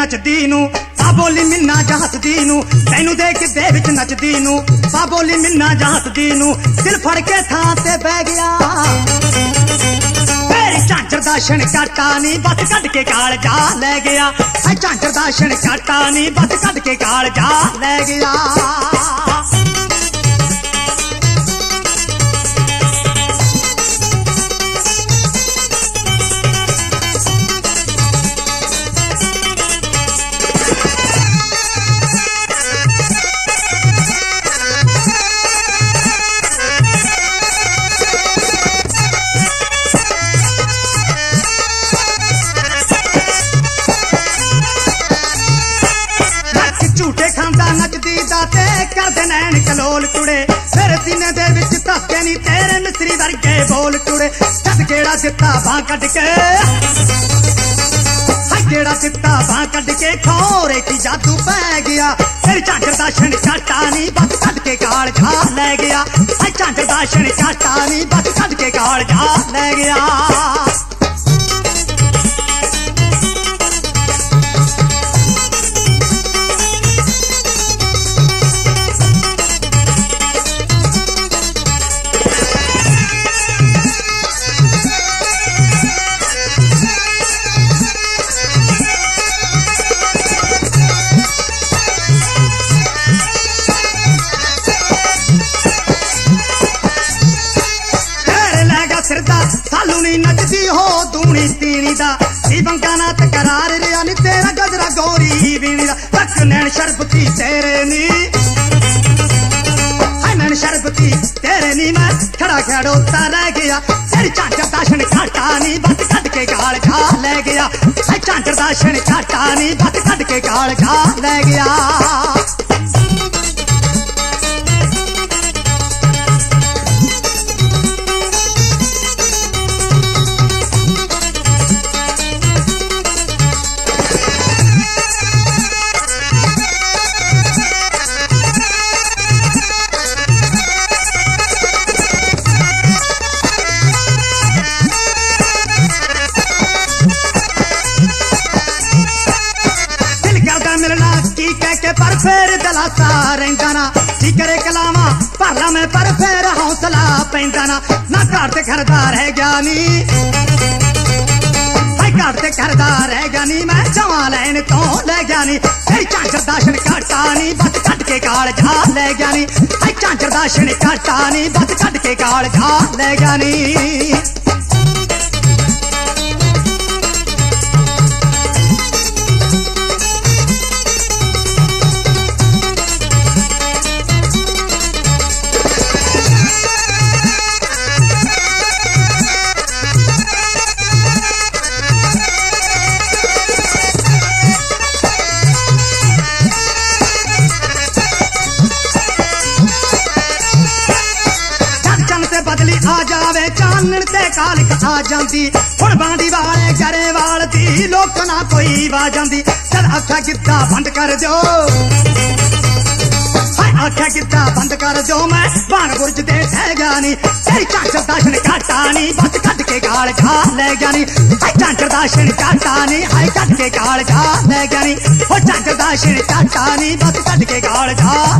नचदी नू पा बोली मिन्ना जा हसदी नू तैनू देख दे विच नचदी नू पा बोली मिन्ना जा हसदी नू दिल फड़ के थां ते बह गया तेरी झांझर दा छणकाटा नी बस कढ के गाल जा लै गया झांझर दा छणकाटा नी बस कढ के गाल जा लै गया झूठे खांदा नचदी दा ते करदे नैन कलोल टुड़े फिर सीने दे विच धक्के नी तेरे मिस्री वर्गे बोल टुड़े जद गेड़ा दित्ता बां कढ के गेड़ा दित्ता बां कढ के खोरे की जादू पै गया फिर झांझर दा छणकाटा नी बस कढ के गाल जा लै गया झांझर दा छणकाटा नी बस कढ के गाल जा लै गया सालू नी नचदी हो दूनी तीनी दा बंगा ना तकरार रिया नी तेरा गजरा गोरी बीनी दा तक नैन शरबती तेरे नी नैन शरबती तेरे नी मैं खड़ा खड़ोता रह गया तेरी झांझर दा छणकाटा नी बस कढ के गाल जा लै गया झांझर दा छणकाटा नी बस कढ के गाल जा लै गया पर फिर दलासा रहिंदा ना जी करे कलावा भरला मैं पर फिर हौसला पैंदा ना घर ते घरदा रह गया नी घर ते घरदा रह गया नी मैं जवा लैन तो लै गया नी झांझर दा छणकाटा नी बस कढ के गाल जा लै गया नी झांझर दा छणकाटा नी बस कढ के गाल जा लै गया नी बदली आ जावे चानण ते कालिक आ जांदी हुण बांदी वाले करे वाल दी लोक ना कोई वाजांदी चल आखा गिद्दा बंद कर दो आखा गिद्दा बंद कर दो मैं बाण बुर्ज दे ठह गया नी तेरी झांझर दा छणकाटा नी बस कढ के गाल जा लै गया नी झांझर दा छणकाटा नी हाय कढ के गाल जा लै गया नी झांझर दा छणकाटा नी बस कढ के गाल जा